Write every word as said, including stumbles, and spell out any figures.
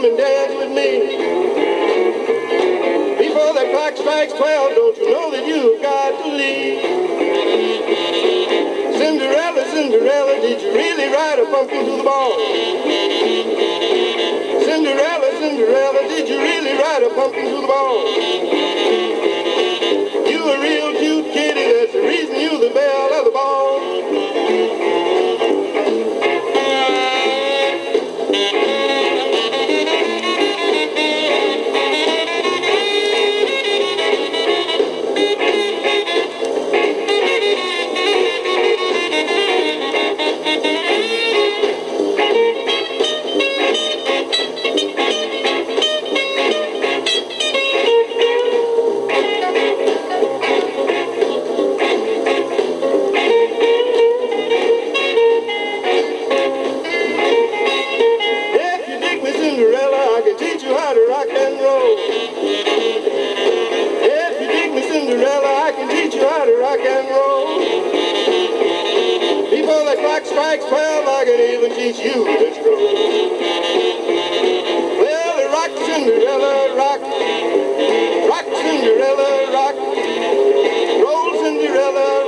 come and dance with me. Before the clock strikes twelve, don't you know that you've got to leave? Cinderella, Cinderella, did you really ride a pumpkin to the ball? Cinderella, Cinderella, did you really ride a pumpkin to the ball? You a real cute kitty, that's the reason you the belle of the ball. Cinderella, I can teach you how to rock and roll. If you dig me, Cinderella, I can teach you how to rock and roll. Before the clock strikes twelve, I can even teach you to stroll. Well, rock Cinderella, rock. Rock Cinderella, rock. Roll Cinderella,